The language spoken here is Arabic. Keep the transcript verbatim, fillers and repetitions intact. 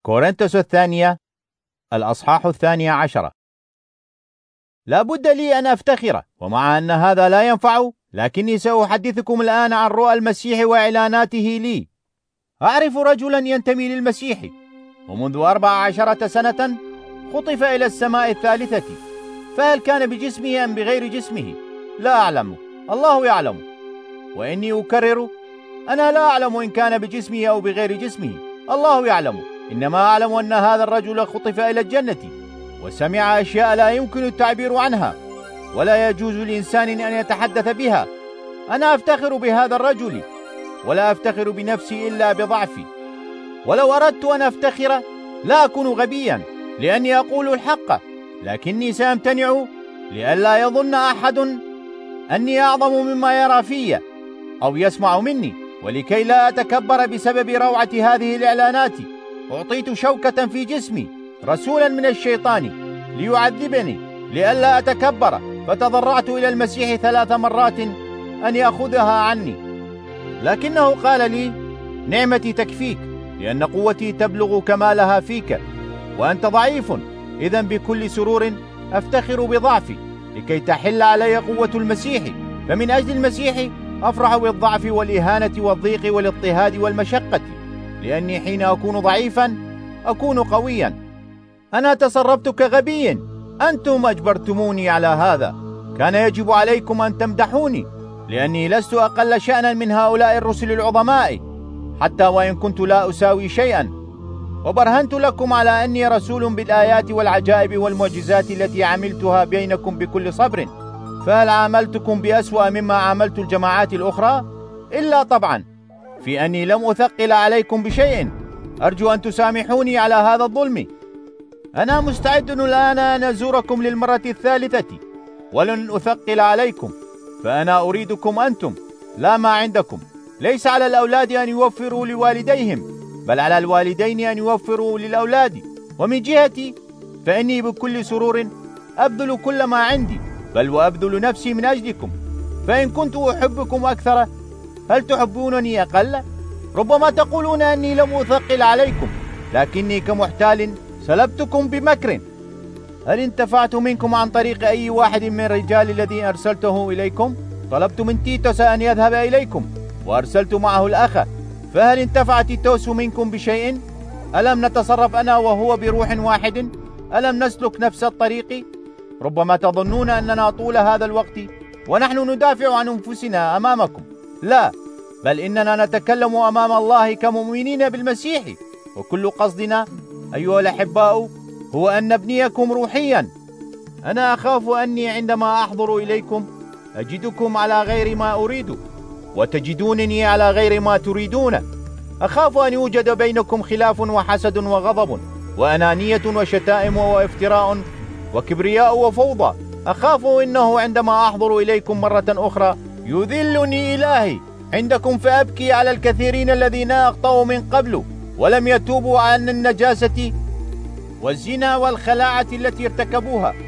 كورنثوس الثانية الأصحاح الثاني عشر. لا بد لي أن أفتخر، ومع أن هذا لا ينفع، لكني سأحدثكم الآن عن رؤى المسيح وإعلاناته لي. أعرف رجلا ينتمي للمسيح، ومنذ أربع عشرة سنة خطف إلى السماء الثالثة، فهل كان بجسمه أم بغير جسمه؟ لا أعلم، الله يعلم. وإني أكرر، أنا لا أعلم إن كان بجسمه أو بغير جسمه، الله يعلم. إنما أعلم أن هذا الرجل خطف إلى الجنة، وسمع أشياء لا يمكن التعبير عنها، ولا يجوز لإنسان أن يتحدث بها. أنا أفتخر بهذا الرجل، ولا أفتخر بنفسي إلا بضعفي. ولو أردت أن أفتخر لا أكون غبيا، لأني أقول الحق، لكني سأمتنع لئلا يظن أحد أني أعظم مما يرى في أو يسمع مني، ولكي لا أتكبر بسبب روعة هذه الإعلانات. أعطيت شوكة في جسمي رسولا من الشيطان ليعذبني لئلا أتكبر، فتضرعت إلى المسيح ثلاث مرات أن يأخذها عني، لكنه قال لي: نعمتي تكفيك، لأن قوتي تبلغ كمالها فيك، وأنت ضعيف. إذن بكل سرور أفتخر بضعفي، لكي تحل علي قوة المسيح. فمن أجل المسيح أفرح بالضعف والإهانة والضيق والاضطهاد والمشقة، لأني حين أكون ضعيفا أكون قويا. أنا تصرفت كغبي، أنتم أجبرتموني على هذا. كان يجب عليكم أن تمدحوني، لأني لست أقل شأنا من هؤلاء الرسل العظماء، حتى وإن كنت لا أساوي شيئا. وبرهنت لكم على أني رسول بالآيات والعجائب والمعجزات التي عملتها بينكم بكل صبر. فهل عاملتكم بأسوأ مما عاملت الجماعات الأخرى؟ إلا طبعا في أني لم أثقل عليكم بشيء. أرجو أن تسامحوني على هذا الظلم. أنا مستعد الآن أن أزوركم للمرة الثالثة، ولن أثقل عليكم، فأنا أريدكم أنتم لا ما عندكم. ليس على الأولاد أن يوفروا لوالديهم، بل على الوالدين أن يوفروا للأولاد. ومن جهتي فإني بكل سرور أبذل كل ما عندي، بل وأبذل نفسي من أجلكم. فإن كنت أحبكم أكثر، هل تحبونني أقل؟ ربما تقولون أني لم أثقل عليكم، لكني كمحتال سلبتكم بمكر. هل انتفعت منكم عن طريق أي واحد من الرجال الذين أرسلته إليكم؟ طلبت من تيتوس أن يذهب إليكم، وأرسلت معه الأخ، فهل انتفع تيتوس منكم بشيء؟ ألم نتصرف أنا وهو بروح واحد؟ ألم نسلك نفس الطريق؟ ربما تظنون أننا طول هذا الوقت ونحن ندافع عن أنفسنا أمامكم. لا، بل إننا نتكلم أمام الله كمؤمنين بالمسيح، وكل قصدنا أيها الأحباء هو أن نبنيكم روحيا. أنا أخاف أني عندما أحضر إليكم أجدكم على غير ما أريد، وتجدونني على غير ما تريدون. أخاف أن يوجد بينكم خلاف وحسد وغضب وأنانية وشتائم وافتراء وكبرياء وفوضى. أخاف إنه عندما أحضر إليكم مرة أخرى يذلني إلهي عندكم، فأبكي على الكثيرين الذين أخطأوا من قبل ولم يتوبوا عن النجاسة والزنا والخلاعة التي ارتكبوها،